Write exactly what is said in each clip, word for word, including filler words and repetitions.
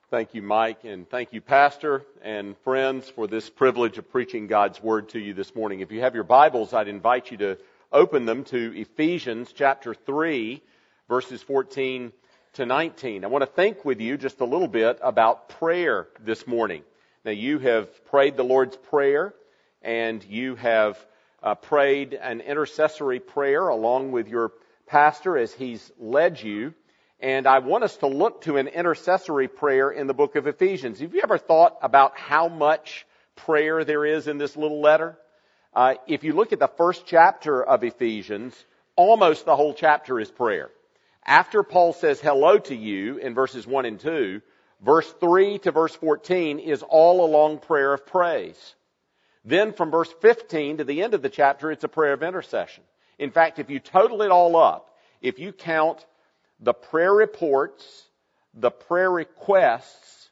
Thank you, Mike, and thank you, Pastor and friends, for this privilege of preaching God's Word to you this morning. If you have your Bibles, I'd invite you to open them to Ephesians chapter three, verses fourteen to nineteen. I want to think with you just a little bit about prayer this morning. Now, you have prayed the Lord's Prayer, and you have uh, prayed an intercessory prayer along with your pastor as he's led you. And I want us to look to an intercessory prayer in the book of Ephesians. Have you ever thought about how much prayer there is in this little letter? Uh, if you look at the first chapter of Ephesians, almost the whole chapter is prayer. After Paul says hello to you in verses one and two, verse three to verse fourteen is all a long prayer of praise. Then from verse fifteen to the end of the chapter, it's a prayer of intercession. In fact, if you total it all up, if you count the prayer reports, the prayer requests,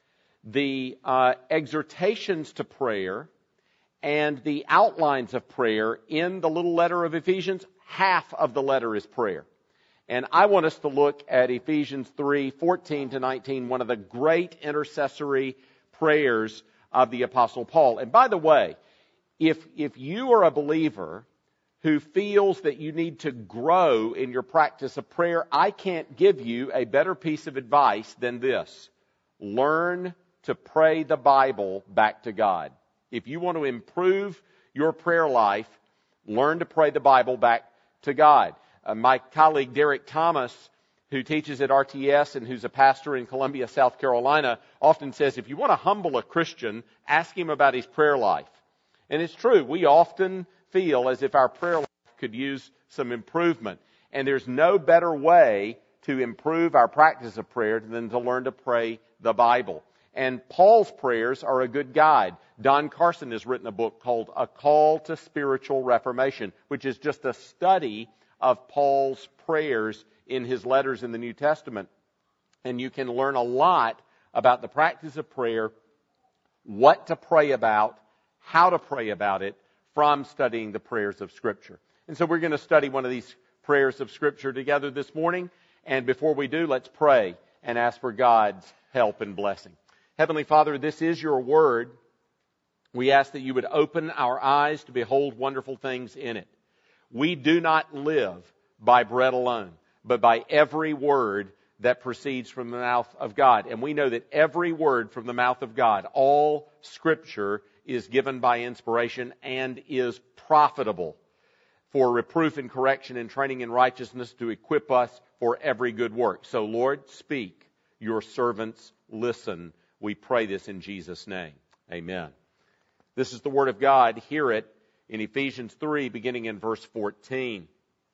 the uh, exhortations to prayer, and the outlines of prayer in the little letter of Ephesians, half of the letter is prayer. And I want us to look at Ephesians three, fourteen to nineteen, one of the great intercessory prayers of the Apostle Paul. And by the way, if, if you are a believer who feels that you need to grow in your practice of prayer, I can't give you a better piece of advice than this. Learn to pray the Bible back to God. If you want to improve your prayer life, learn to pray the Bible back to God. Uh, my colleague Derek Thomas, who teaches at R T S and who's a pastor in Columbia, South Carolina, often says, if you want to humble a Christian, ask him about his prayer life. And it's true, we often feel as if our prayer life could use some improvement. And there's no better way to improve our practice of prayer than to learn to pray the Bible. And Paul's prayers are a good guide. Don Carson has written a book called A Call to Spiritual Reformation, which is just a study of Paul's prayers in his letters in the New Testament. And you can learn a lot about the practice of prayer, what to pray about, how to pray about it, from studying the prayers of Scripture. And so we're going to study one of these prayers of Scripture together this morning. And before we do, let's pray and ask for God's help and blessing. Heavenly Father, this is your word. We ask that you would open our eyes to behold wonderful things in it. We do not live by bread alone, but by every word that proceeds from the mouth of God. And we know that every word from the mouth of God, all Scripture, is given by inspiration and is profitable for reproof and correction and training in righteousness to equip us for every good work. So, Lord, speak. Your servants listen. We pray this in Jesus' name. Amen. This is the Word of God. Hear it in Ephesians three, beginning in verse fourteen.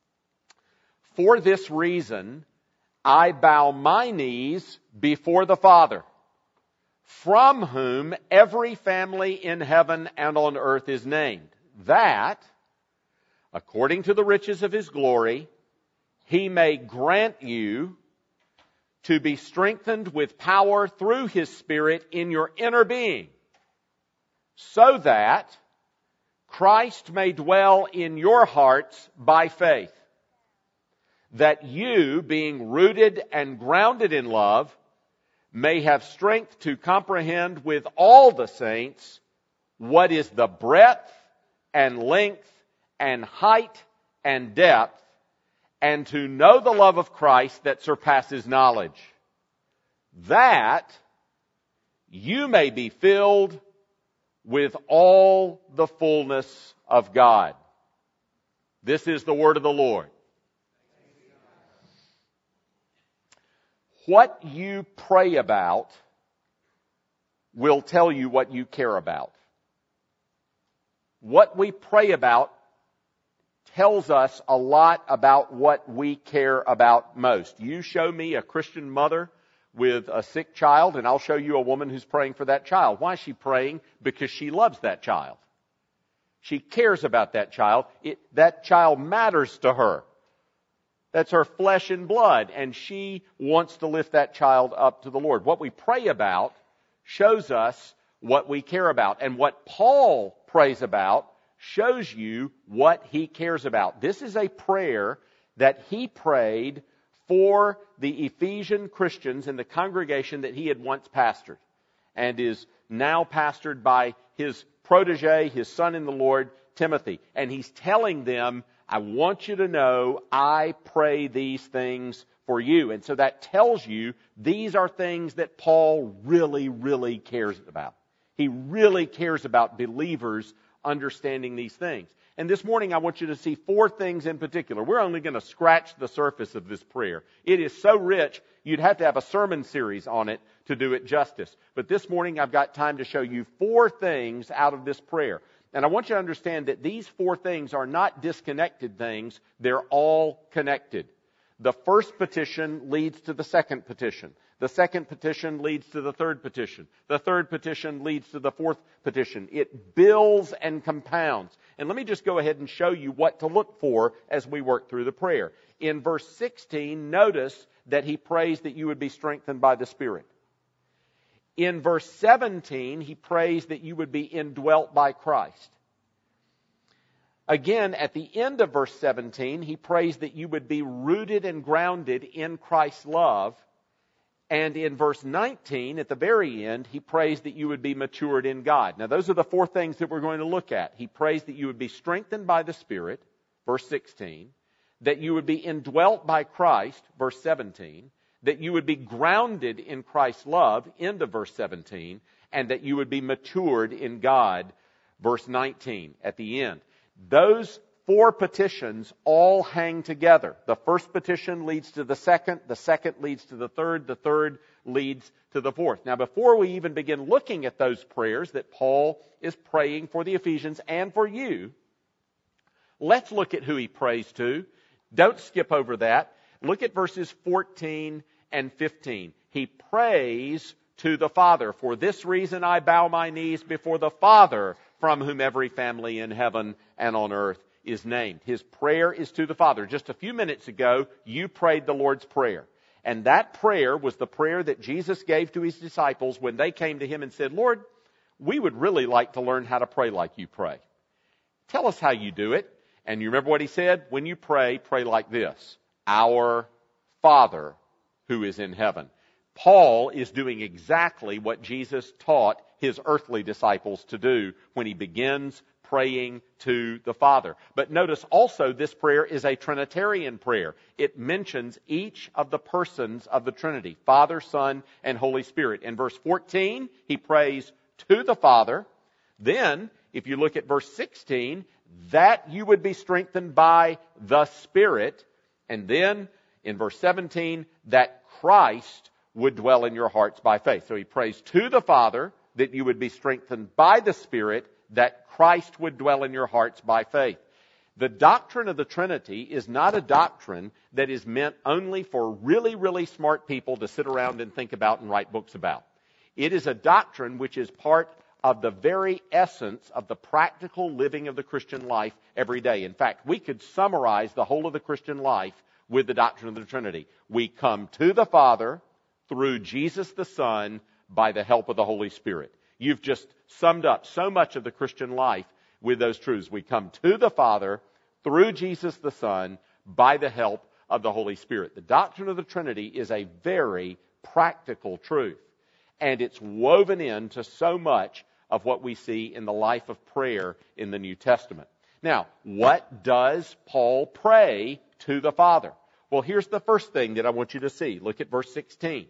For this reason, I bow my knees before the Father, from whom every family in heaven and on earth is named, that, according to the riches of His glory, He may grant you to be strengthened with power through His Spirit in your inner being, so that Christ may dwell in your hearts by faith, that you, being rooted and grounded in love, may have strength to comprehend with all the saints what is the breadth and length and height and depth, and to know the love of Christ that surpasses knowledge, that you may be filled with all the fullness of God. This is the word of the Lord. What you pray about will tell you what you care about. What we pray about tells us a lot about what we care about most. You show me a Christian mother with a sick child, and I'll show you a woman who's praying for that child. Why is she praying? Because she loves that child. She cares about that child. It, that child matters to her. That's her flesh and blood, and she wants to lift that child up to the Lord. What we pray about shows us what we care about. And what Paul prays about shows you what he cares about. This is a prayer that he prayed for the Ephesian Christians in the congregation that he had once pastored and is now pastored by his protege, his son in the Lord, Timothy. And he's telling them, I want you to know I pray these things for you. And so that tells you these are things that Paul really, really cares about. He really cares about believers understanding these things. And this morning I want you to see four things in particular. We're only going to scratch the surface of this prayer. It is so rich, you'd have to have a sermon series on it to do it justice. But this morning I've got time to show you four things out of this prayer. And I want you to understand that these four things are not disconnected things. They're all connected. The first petition leads to the second petition. The second petition leads to the third petition. The third petition leads to the fourth petition. It builds and compounds. And let me just go ahead and show you what to look for as we work through the prayer. In verse sixteen, notice that he prays that you would be strengthened by the Spirit. In verse seventeen, he prays that you would be indwelt by Christ. Again, at the end of verse seventeen, he prays that you would be rooted and grounded in Christ's love. And in verse nineteen, at the very end, he prays that you would be matured in God. Now, those are the four things that we're going to look at. He prays that you would be strengthened by the Spirit, verse sixteen, that you would be indwelt by Christ, verse seventeen, that you would be grounded in Christ's love, end of verse seventeen, and that you would be matured in God, verse nineteen, at the end. Those four petitions all hang together. The first petition leads to the second, the second leads to the third, the third leads to the fourth. Now, before we even begin looking at those prayers that Paul is praying for the Ephesians and for you, let's look at who he prays to. Don't skip over that. Look at verses fourteen and fifteen. He prays to the Father. For this reason I bow my knees before the Father, from whom every family in heaven and on earth is named. His prayer is to the Father. Just a few minutes ago, you prayed the Lord's Prayer. And that prayer was the prayer that Jesus gave to his disciples when they came to him and said, Lord, we would really like to learn how to pray like you pray. Tell us how you do it. And you remember what he said? When you pray, pray like this. Our Father who is in heaven. Paul is doing exactly what Jesus taught his earthly disciples to do when he begins praying to the Father. But notice also this prayer is a Trinitarian prayer. It mentions each of the persons of the Trinity, Father, Son, and Holy Spirit. In verse fourteen, he prays to the Father. Then, if you look at verse sixteen, that you would be strengthened by the Spirit. And then, in verse seventeen, that Christ would dwell in your hearts by faith. So he prays to the Father that you would be strengthened by the Spirit, that Christ would dwell in your hearts by faith. The doctrine of the Trinity is not a doctrine that is meant only for really, really smart people to sit around and think about and write books about. It is a doctrine which is part of the very essence of the practical living of the Christian life every day. In fact, we could summarize the whole of the Christian life with the doctrine of the Trinity. We come to the Father through Jesus the Son by the help of the Holy Spirit. You've just summed up so much of the Christian life with those truths. We come to the Father through Jesus the Son by the help of the Holy Spirit. The doctrine of the Trinity is a very practical truth. And it's woven into so much of what we see in the life of prayer in the New Testament. Now, what does Paul pray to the Father? Well, here's the first thing that I want you to see. Look at verse sixteen.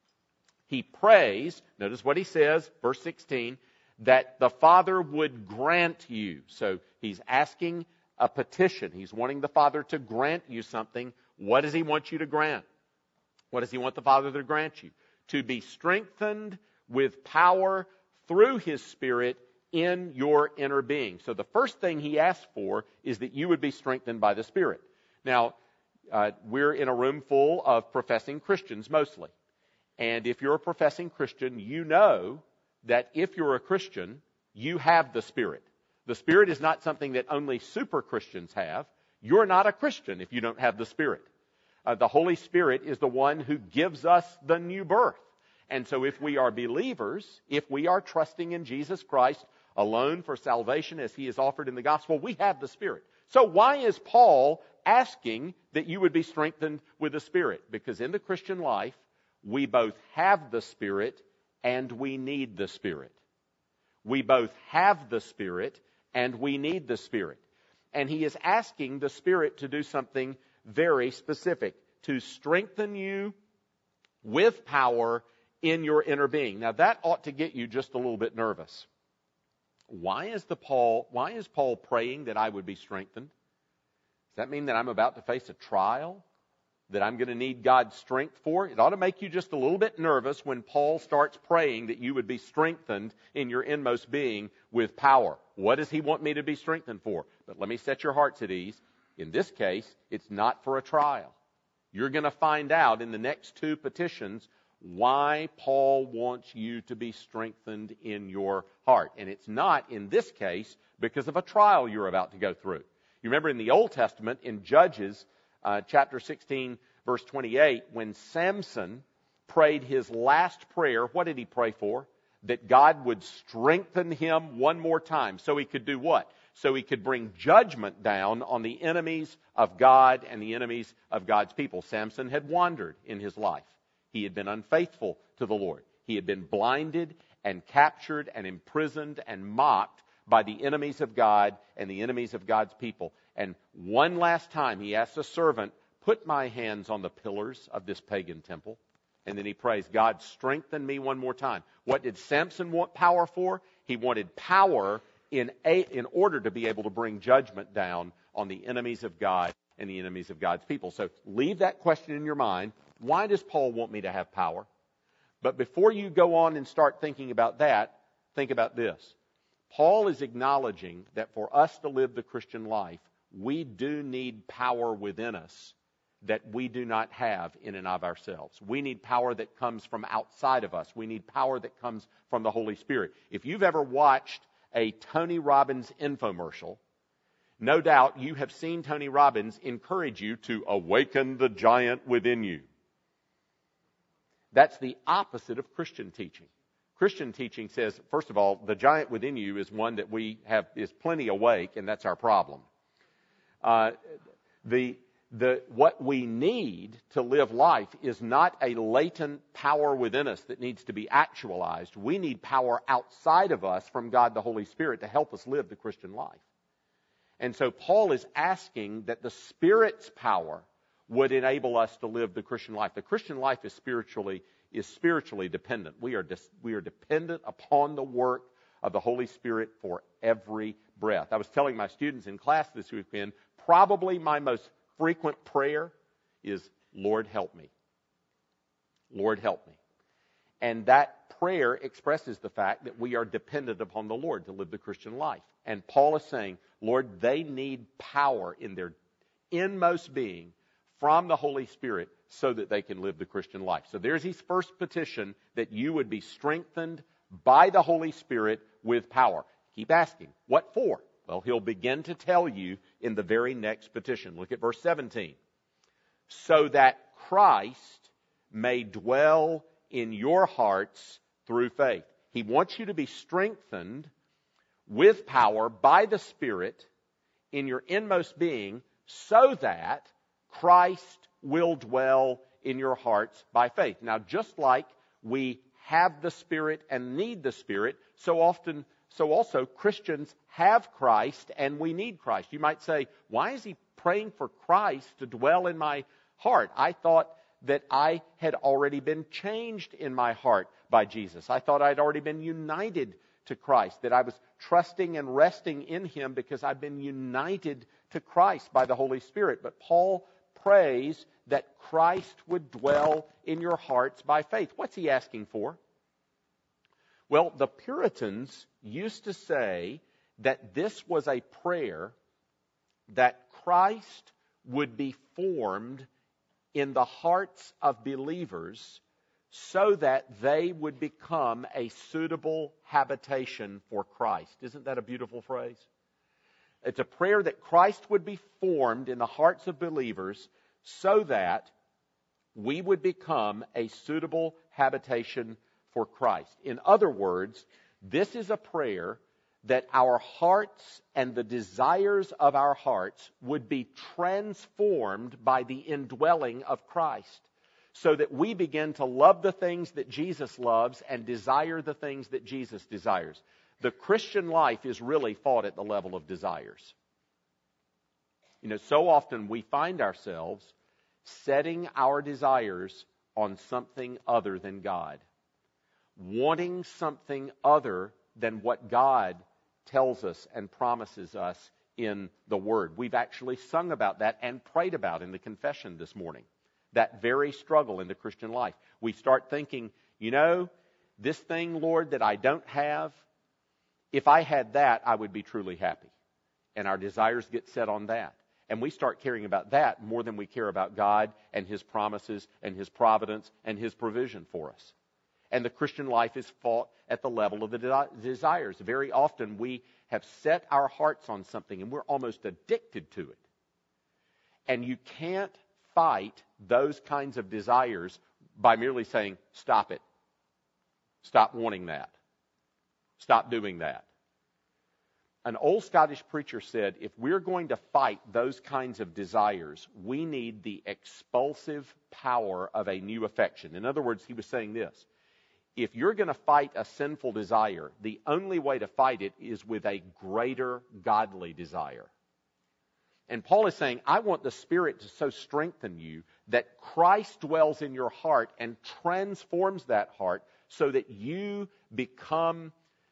He prays, notice what he says, verse sixteen, that the Father would grant you. So he's asking a petition. He's wanting the Father to grant you something. What does he want you to grant? What does he want the Father to grant you? To be strengthened with power through his Spirit in your inner being. So the first thing he asks for is that you would be strengthened by the Spirit. Now, uh, we're in a room full of professing Christians mostly. And if you're a professing Christian, you know that if you're a Christian, you have the Spirit. The Spirit is not something that only super Christians have. You're not a Christian if you don't have the Spirit. Uh, the Holy Spirit is the one who gives us the new birth. And so if we are believers, if we are trusting in Jesus Christ alone for salvation as he is offered in the gospel, we have the Spirit. So why is Paul asking that you would be strengthened with the Spirit, because in the Christian life, we both have the Spirit and we need the Spirit. We both have the Spirit and we need the Spirit. And he is asking the Spirit to do something very specific, to strengthen you with power in your inner being. Now that ought to get you just a little bit nervous. Why is the Paul, why is Paul praying that I would be strengthened? Does that mean that I'm about to face a trial that I'm going to need God's strength for? It ought to make you just a little bit nervous when Paul starts praying that you would be strengthened in your inmost being with power. What does he want me to be strengthened for? But let me set your hearts at ease. In this case, it's not for a trial. You're going to find out in the next two petitions why Paul wants you to be strengthened in your heart. And it's not, in this case, because of a trial you're about to go through. You remember in the Old Testament, in Judges uh, chapter sixteen, verse twenty-eight, when Samson prayed his last prayer, what did he pray for? That God would strengthen him one more time. So he could do what? So he could bring judgment down on the enemies of God and the enemies of God's people. Samson had wandered in his life. He had been unfaithful to the Lord. He had been blinded and captured and imprisoned and mocked by the enemies of God and the enemies of God's people. And one last time he asked a servant, put my hands on the pillars of this pagan temple. And then he prays, God, strengthen me one more time. What did Samson want power for? He wanted power in, a, in order to be able to bring judgment down on the enemies of God and the enemies of God's people. So leave that question in your mind. Why does Paul want me to have power? But before you go on and start thinking about that, think about this. Paul is acknowledging that for us to live the Christian life, we do need power within us that we do not have in and of ourselves. We need power that comes from outside of us. We need power that comes from the Holy Spirit. If you've ever watched a Tony Robbins infomercial, no doubt you have seen Tony Robbins encourage you to awaken the giant within you. That's the opposite of Christian teaching. Christian teaching says, first of all, the giant within you is one that we have is plenty awake, and that's our problem. Uh, the the what we need to live life is not a latent power within us that needs to be actualized. We need power outside of us from God the Holy Spirit to help us live the Christian life. And so Paul is asking that the Spirit's power would enable us to live the Christian life. The Christian life is spiritually is spiritually dependent. We are dis, we are dependent upon the work of the Holy Spirit for every breath. I was telling my students in class this weekend, probably my most frequent prayer is, Lord, help me. Lord, help me. And that prayer expresses the fact that we are dependent upon the Lord to live the Christian life. And Paul is saying, Lord, they need power in their inmost being from the Holy Spirit so that they can live the Christian life. So there's his first petition, that you would be strengthened by the Holy Spirit with power. Keep asking, what for? Well, he'll begin to tell you in the very next petition. Look at verse seventeen. So that Christ may dwell in your hearts through faith. He wants you to be strengthened with power by the Spirit in your inmost being so that Christ will dwell in your hearts by faith. Now, just like we have the Spirit and need the Spirit, so often, so also Christians have Christ and we need Christ. You might say, why is he praying for Christ to dwell in my heart? I thought that I had already been changed in my heart by Jesus. I thought I'd already been united to Christ, that I was trusting and resting in him because I've been united to Christ by the Holy Spirit. But Paul prays that Christ would dwell in your hearts by faith. What's he asking for? Well, the Puritans used to say that this was a prayer that Christ would be formed in the hearts of believers so that they would become a suitable habitation for Christ. Isn't that a beautiful phrase? It's a prayer that Christ would be formed in the hearts of believers so that we would become a suitable habitation for Christ. In other words, this is a prayer that our hearts and the desires of our hearts would be transformed by the indwelling of Christ, so that we begin to love the things that Jesus loves and desire the things that Jesus desires. The Christian life is really fought at the level of desires. You know, so often we find ourselves setting our desires on something other than God, wanting something other than what God tells us and promises us in the Word. We've actually sung about that and prayed about in the confession this morning. That very struggle in the Christian life. We start thinking, you know, this thing, Lord, that I don't have, if I had that, I would be truly happy. And our desires get set on that. And we start caring about that more than we care about God and His promises and His providence and His provision for us. And the Christian life is fought at the level of the de- desires. Very often we have set our hearts on something and we're almost addicted to it. And you can't fight those kinds of desires by merely saying, stop it. Stop wanting that. Stop doing that. An old Scottish preacher said, if we're going to fight those kinds of desires, we need the expulsive power of a new affection. In other words, he was saying this: if you're going to fight a sinful desire, the only way to fight it is with a greater godly desire. And Paul is saying, I want the Spirit to so strengthen you that Christ dwells in your heart and transforms that heart so that you become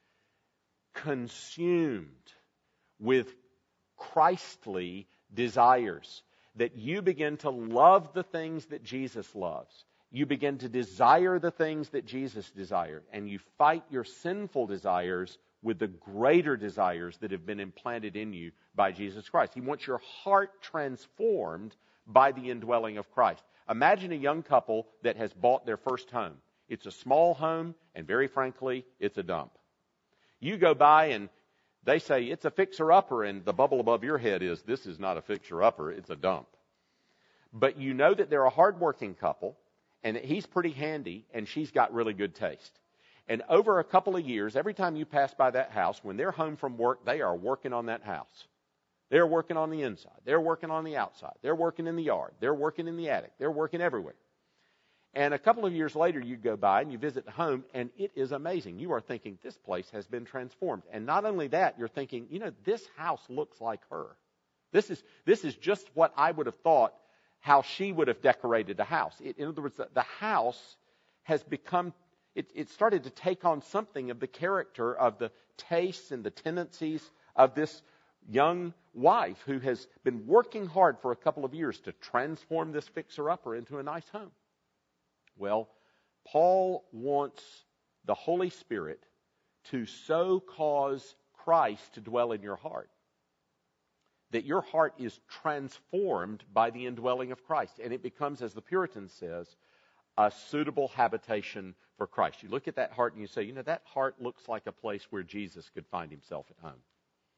consumed with Christly desires, that you begin to love the things that Jesus loves. You begin to desire the things that Jesus desired, and you fight your sinful desires with the greater desires that have been implanted in you by Jesus Christ. He wants your heart transformed by the indwelling of Christ. Imagine a young couple that has bought their first home. It's a small home, and very frankly, it's a dump. You go by and they say it's a fixer-upper, and the bubble above your head is, this is not a fixer-upper, it's a dump. But you know that they're a hardworking couple, and that he's pretty handy, and she's got really good taste. And over a couple of years, every time you pass by that house, when they're home from work, they are working on that house. They're working on the inside. They're working on the outside. They're working in the yard. They're working in the attic. They're working everywhere. And a couple of years later, you go by and you visit the home, and it is amazing. You are thinking, this place has been transformed. And not only that, you're thinking, you know, this house looks like her. This is, this is just what I would have thought how she would have decorated the house. It, in other words, the, the house has become, it, it started to take on something of the character of the tastes and the tendencies of this young wife who has been working hard for a couple of years to transform this fixer-upper into a nice home. Well, Paul wants the Holy Spirit to so cause Christ to dwell in your heart that your heart is transformed by the indwelling of Christ. And it becomes, as the Puritan says, a suitable habitation for Christ. You look at that heart and you say, you know, that heart looks like a place where Jesus could find himself at home.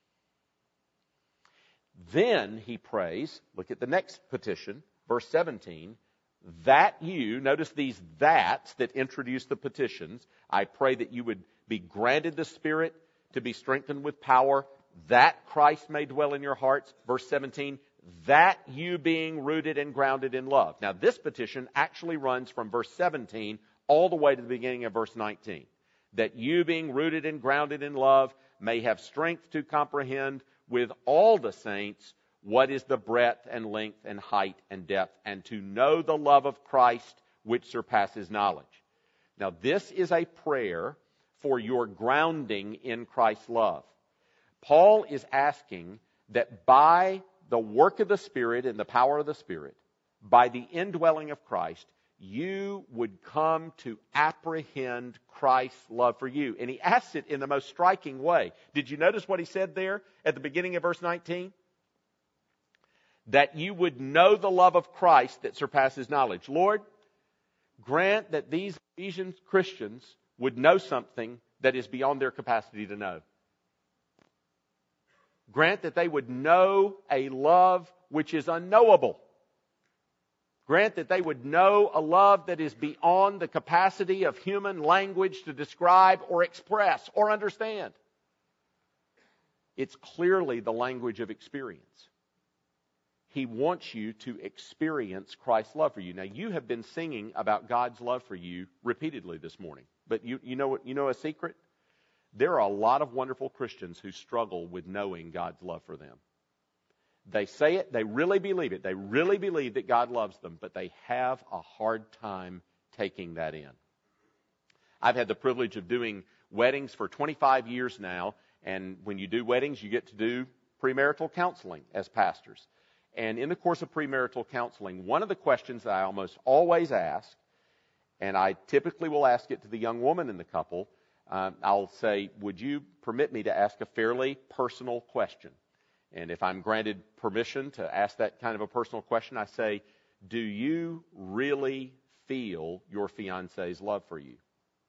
Then he prays, look at the next petition, verse seventeen, that you, notice these that's that introduce the petitions, I pray that you would be granted the Spirit to be strengthened with power, that Christ may dwell in your hearts. Verse seventeen, that you being rooted and grounded in love. Now this petition actually runs from verse seventeen all the way to the beginning of verse nineteen. That you being rooted and grounded in love may have strength to comprehend with all the saints what is the breadth and length and height and depth, and to know the love of Christ which surpasses knowledge. Now this is a prayer for your grounding in Christ's love. Paul is asking that by the work of the Spirit and the power of the Spirit, by the indwelling of Christ, you would come to apprehend Christ's love for you. And he asks it in the most striking way. Did you notice what he said there at the beginning of verse nineteen? That you would know the love of Christ that surpasses knowledge. Lord, grant that these Ephesian Christians would know something that is beyond their capacity to know. Grant that they would know a love which is unknowable. Grant that they would know a love that is beyond the capacity of human language to describe or express or understand. It's clearly the language of experience. He wants you to experience Christ's love for you. Now, you have been singing about God's love for you repeatedly this morning. But you, you know what? You know a secret? There are a lot of wonderful Christians who struggle with knowing God's love for them. They say it, they really believe it. They really believe that God loves them, but they have a hard time taking that in. I've had the privilege of doing weddings for twenty-five years now, and when you do weddings, you get to do premarital counseling as pastors. And in the course of premarital counseling, one of the questions that I almost always ask, and I typically will ask it to the young woman in the couple, um, I'll say, would you permit me to ask a fairly personal question? And if I'm granted permission to ask that kind of a personal question, I say, do you really feel your fiancé's love for you?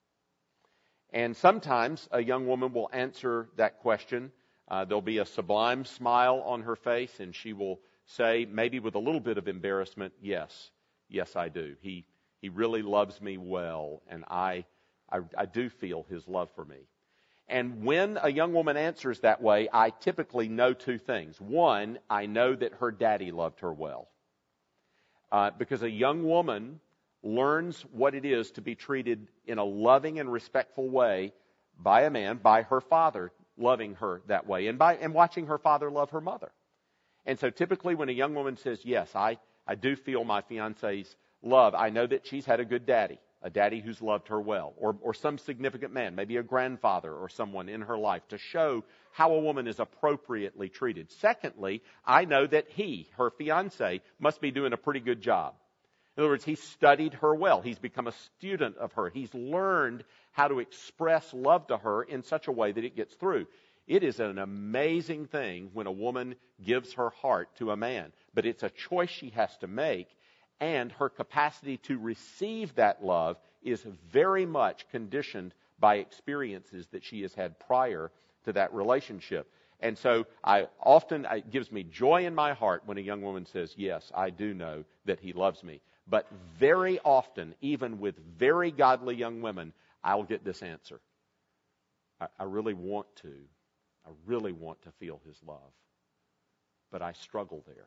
And sometimes a young woman will answer that question. Uh, there'll be a sublime smile on her face, and she will say, maybe with a little bit of embarrassment, yes, yes, I do. He he really loves me well, and I, I, I do feel his love for me. And when a young woman answers that way, I typically know two things. One, I know that her daddy loved her well. Uh, because a young woman learns what it is to be treated in a loving and respectful way by a man, by her father loving her that way, and by and watching her father love her mother. And so typically when a young woman says, yes, I, I do feel my fiancé's love, I know that she's had a good daddy. A daddy who's loved her well, or, or some significant man, maybe a grandfather or someone in her life, to show how a woman is appropriately treated. Secondly, I know that he, her fiancé, must be doing a pretty good job. In other words, he's studied her well. He's become a student of her. He's learned how to express love to her in such a way that it gets through. It is an amazing thing when a woman gives her heart to a man, but it's a choice she has to make. And her capacity to receive that love is very much conditioned by experiences that she has had prior to that relationship. And so I often, it gives me joy in my heart when a young woman says, yes, I do know that he loves me. But very often, even with very godly young women, I'll get this answer. I, I really want to. I really want to feel his love. But I struggle there.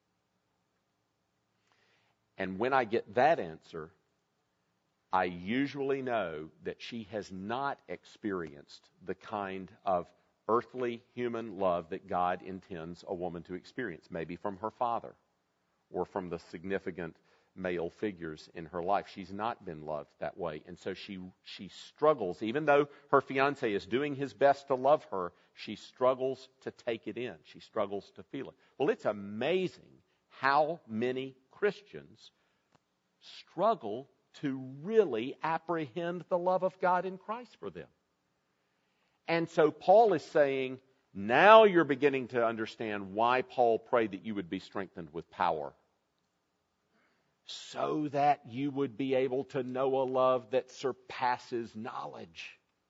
And when I get that answer, I usually know that she has not experienced the kind of earthly human love that God intends a woman to experience, maybe from her father or from the significant male figures in her life. She's not been loved that way. And so she she struggles, even though her fiancé is doing his best to love her, she struggles to take it in. She struggles to feel it. Well, it's amazing how many Christians struggle to really apprehend the love of God in Christ for them. And so Paul is saying, now you're beginning to understand why Paul prayed that you would be strengthened with power, so that you would be able to know a love that surpasses knowledge.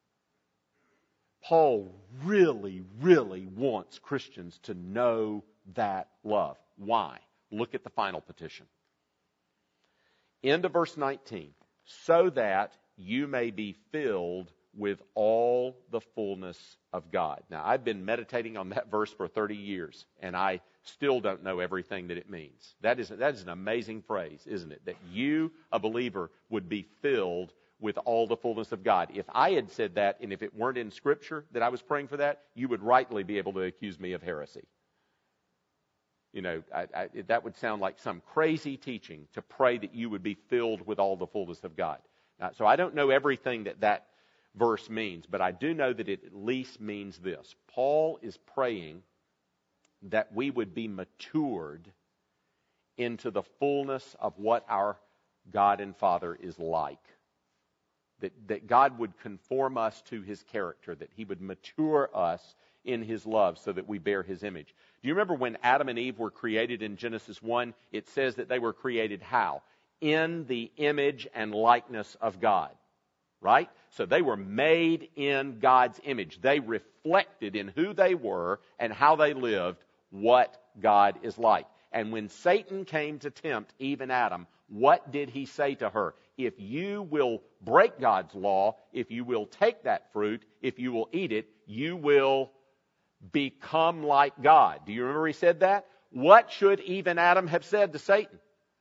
Paul really, really wants Christians to know that love. Why? Look at the final petition. End of verse nineteen. So that you may be filled with all the fullness of God. Now, I've been meditating on that verse for thirty years, and I still don't know everything that it means. That is, that is an amazing phrase, isn't it? That you, a believer, would be filled with all the fullness of God. If I had said that, and if it weren't in Scripture that I was praying for that, you would rightly be able to accuse me of heresy. You know, I, I, that would sound like some crazy teaching to pray that you would be filled with all the fullness of God. Now, so I don't know everything that that verse means, but I do know that it at least means this. Paul is praying that we would be matured into the fullness of what our God and Father is like. That, that God would conform us to His character, that He would mature us in His love so that we bear His image. Do you remember when Adam and Eve were created in Genesis one? It says that they were created how? In the image and likeness of God. Right? So they were made in God's image. They reflected in who they were and how they lived what God is like. And when Satan came to tempt Eve and Adam, what did he say to her? If you will break God's law, if you will take that fruit, if you will eat it, you will become like God. Do you remember he said that? What should Eve and Adam have said to Satan?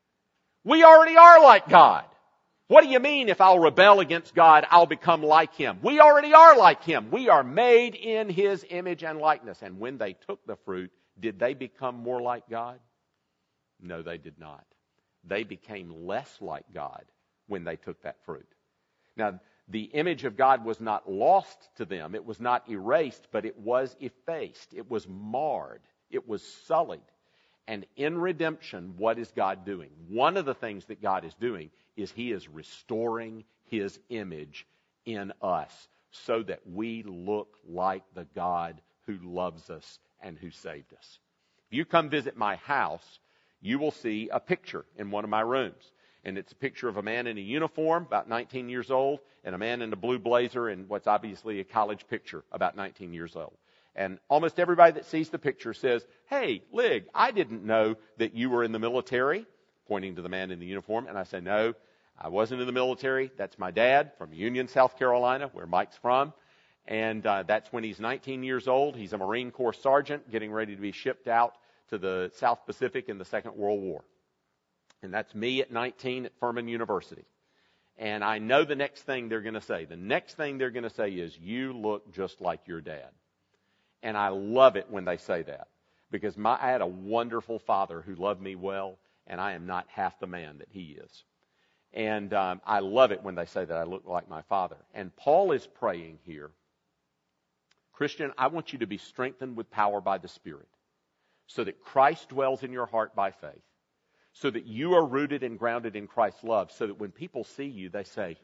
We already are like God. What do you mean if I'll rebel against God, I'll become like Him? We already are like Him. We are made in His image and likeness. And when they took the fruit, did they become more like God? No, they did not. They became less like God when they took that fruit. Now, the image of God was not lost to them. It was not erased, but it was effaced. It was marred. It was sullied. And in redemption, what is God doing? One of the things that God is doing is He is restoring His image in us so that we look like the God who loves us and who saved us. If you come visit my house, you will see a picture in one of my rooms. And it's a picture of a man in a uniform, about nineteen years old, and a man in a blue blazer in what's obviously a college picture, about nineteen years old. And almost everybody that sees the picture says, "Hey, Lig, I didn't know that you were in the military," pointing to the man in the uniform. And I say, "No, I wasn't in the military. That's my dad from Union, South Carolina, where Mike's from. And uh, that's when he's nineteen years old. He's a Marine Corps sergeant getting ready to be shipped out to the South Pacific in the Second World War. And that's me at nineteen at Furman University. And I know the next thing they're going to say. The next thing they're going to say is, "You look just like your dad." And I love it when they say that, because my, I had a wonderful father who loved me well, and I am not half the man that he is. And um, I love it when they say that I look like my father. And Paul is praying here, "Christian, I want you to be strengthened with power by the Spirit, so that Christ dwells in your heart by faith, so that you are rooted and grounded in Christ's love, so that when people see you, they say,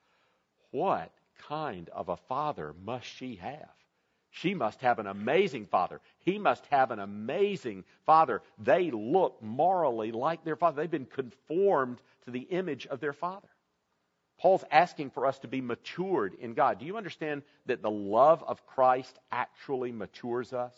'What kind of a father must she have? She must have an amazing father. He must have an amazing father.'" They look morally like their father. They've been conformed to the image of their father. Paul's asking for us to be matured in God. Do you understand that the love of Christ actually matures us?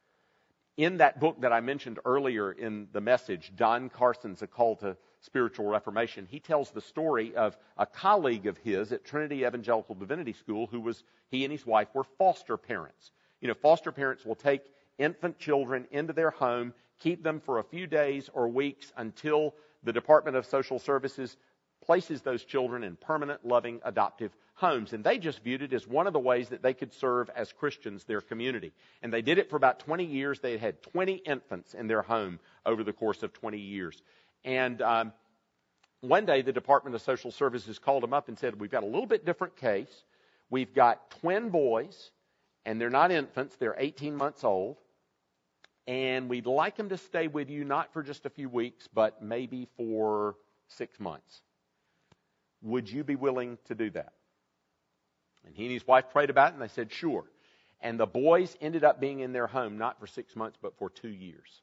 In that book that I mentioned earlier in the message, Don Carson's A Call to Spiritual Reformation, he tells the story of a colleague of his at Trinity Evangelical Divinity School who was, he and his wife were foster parents. You know, foster parents will take infant children into their home, keep them for a few days or weeks until the Department of Social Services places those children in permanent, loving, adoptive homes. And they just viewed it as one of the ways that they could serve as Christians their community. And they did it for about twenty years. They had twenty infants in their home over the course of twenty years. And um, one day the Department of Social Services called them up and said, "We've got a little bit different case. We've got twin boys, and they're not infants. They're eighteen months old. And we'd like them to stay with you, not for just a few weeks, but maybe for six months. Would you be willing to do that?" And he and his wife prayed about it, and they said, "Sure." And the boys ended up being in their home not for six months, but for two years.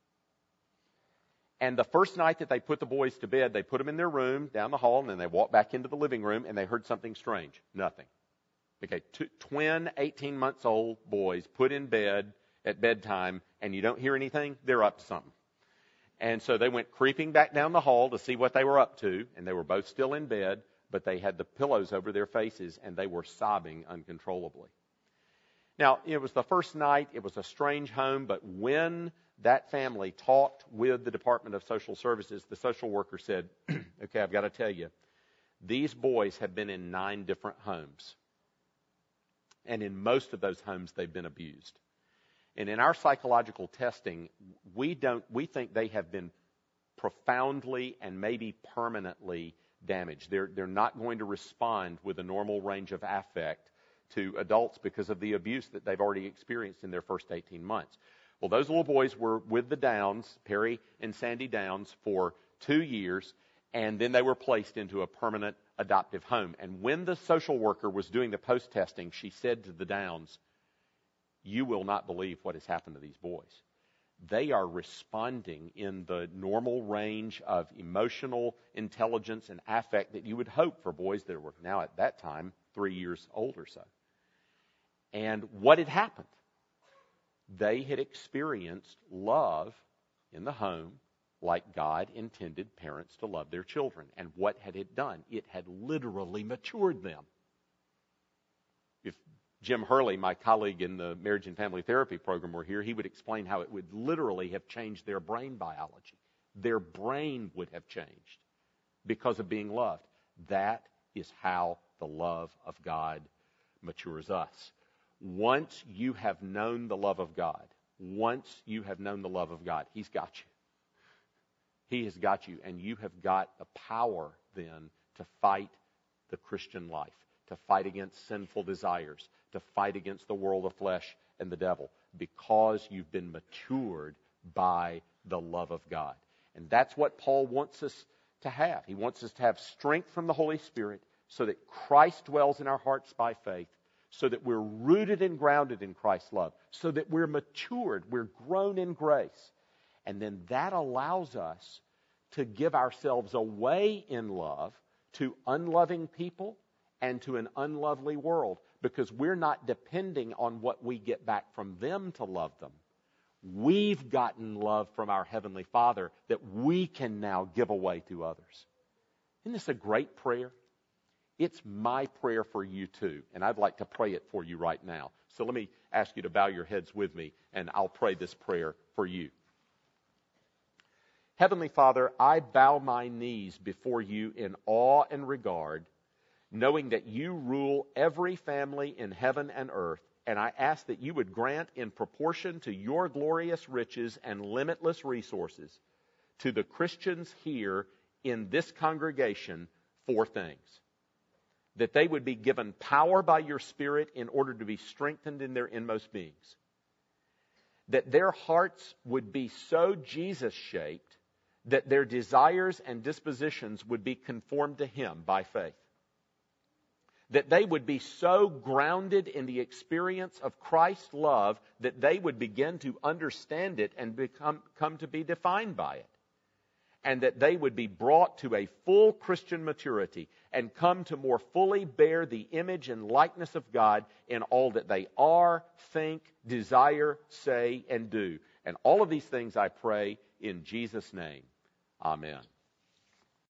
And the first night that they put the boys to bed, they put them in their room down the hall, and then they walked back into the living room, and they heard something strange. Nothing. Okay, two, twin eighteen months old boys put in bed at bedtime, and you don't hear anything, they're up to something. And so they went creeping back down the hall to see what they were up to, and they were both still in bed, but they had the pillows over their faces, and they were sobbing uncontrollably. Now, it was the first night. It was a strange home, but when that family talked with the Department of Social Services, the social worker said, "Okay, I've got to tell you, these boys have been in nine different homes, and in most of those homes, they've been abused. And in our psychological testing, we don't we think they have been profoundly and maybe permanently damaged. They're they're not going to respond with a normal range of affect to adults because of the abuse that they've already experienced in their first eighteen months. Well, those little boys were with the Downs, Perry and Sandy Downs, for two years, and then they were placed into a permanent adoptive home. And when the social worker was doing the post-testing, she said to the Downs, "You will not believe what has happened to these boys. They are responding in the normal range of emotional intelligence and affect that you would hope for boys that were now at that time three years old or so." And what had happened? They had experienced love in the home like God intended parents to love their children. And what had it done? It had literally matured them. If Jim Hurley, my colleague in the marriage and family therapy program, were here, he would explain how it would literally have changed their brain biology. Their brain would have changed because of being loved. That is how the love of God matures us. Once you have known the love of God, once you have known the love of God, He's got you. He has got you, and you have got the power then to fight the Christian life, to fight against sinful desires, to fight against the world of flesh and the devil, because you've been matured by the love of God. And that's what Paul wants us to have. He wants us to have strength from the Holy Spirit so that Christ dwells in our hearts by faith, so that we're rooted and grounded in Christ's love, so that we're matured, we're grown in grace. And then that allows us to give ourselves away in love to unloving people and to an unlovely world, because we're not depending on what we get back from them to love them. We've gotten love from our Heavenly Father that we can now give away to others. Isn't this a great prayer? It's my prayer for you too, and I'd like to pray it for you right now. So let me ask you to bow your heads with me, and I'll pray this prayer for you. Heavenly Father, I bow my knees before you in awe and regard, knowing that you rule every family in heaven and earth, and I ask that you would grant, in proportion to your glorious riches and limitless resources, to the Christians here in this congregation four things. That they would be given power by your Spirit in order to be strengthened in their inmost beings. That their hearts would be so Jesus-shaped that their desires and dispositions would be conformed to Him by faith. That they would be so grounded in the experience of Christ's love that they would begin to understand it and become come to be defined by it. And that they would be brought to a full Christian maturity and come to more fully bear the image and likeness of God in all that they are, think, desire, say, and do. And all of these things I pray in Jesus' name. Amen.